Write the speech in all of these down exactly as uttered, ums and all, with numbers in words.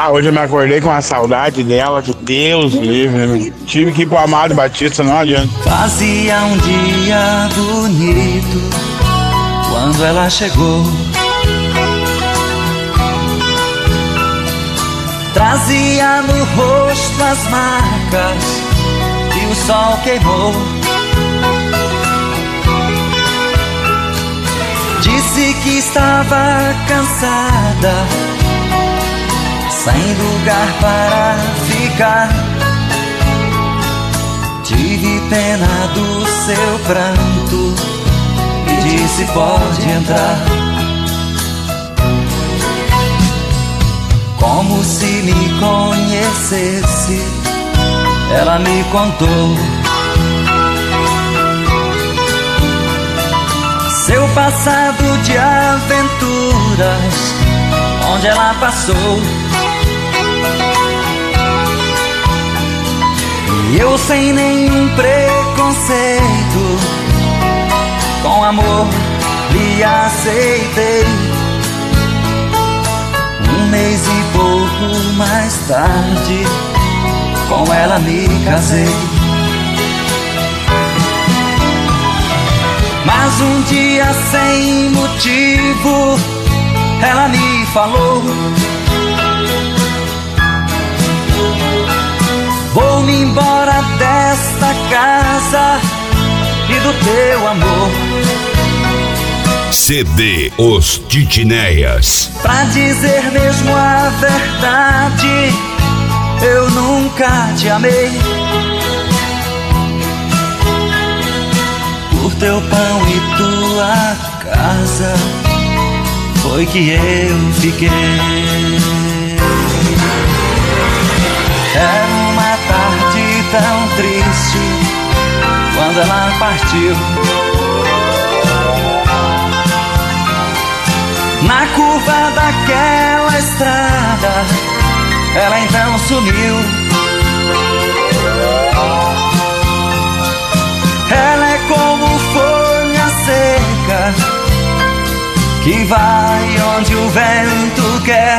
Ah, hoje eu me acordei com a saudade dela, que Deus livre. Tive que ir pro Amado Batista, não adianta. Fazia um dia bonito quando ela chegou. Trazia no rosto as marcas que o sol queimou. Disse que estava cansada, sem lugar para ficar. Tive pena do seu pranto e disse: pode entrar. Como se me conhecesse, ela me contou seu passado de aventuras, onde ela passou. E eu, sem nenhum preconceito, com amor lhe aceitei. Um mês e pouco mais tarde, com ela me casei. Mas um dia, sem motivo, ela me falou: vou-me embora desta casa e do teu amor. C D Os Titinéias. Pra dizer mesmo a verdade, eu nunca te amei. Por teu pão e tua casa foi que eu fiquei. Era uma tarde tão triste quando ela partiu. Na curva daquela estrada, ela então sumiu. Ela é como folha seca que vai onde o vento quer.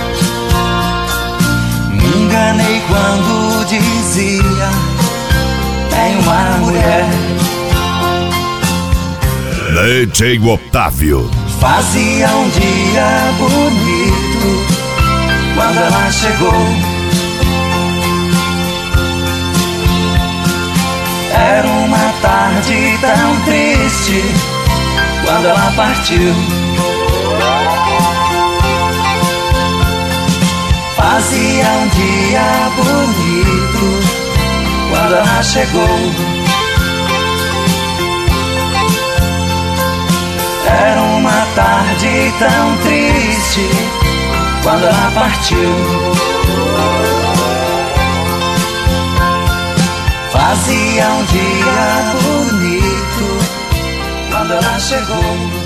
Me enganei quando dizia: tem uma mulher. D J Otávio. Fazia um dia bonito quando ela chegou. Era uma tarde tão triste quando ela partiu. Fazia um dia bonito quando ela chegou. Era uma tarde tão triste quando ela partiu. Fazia um dia bonito quando ela chegou.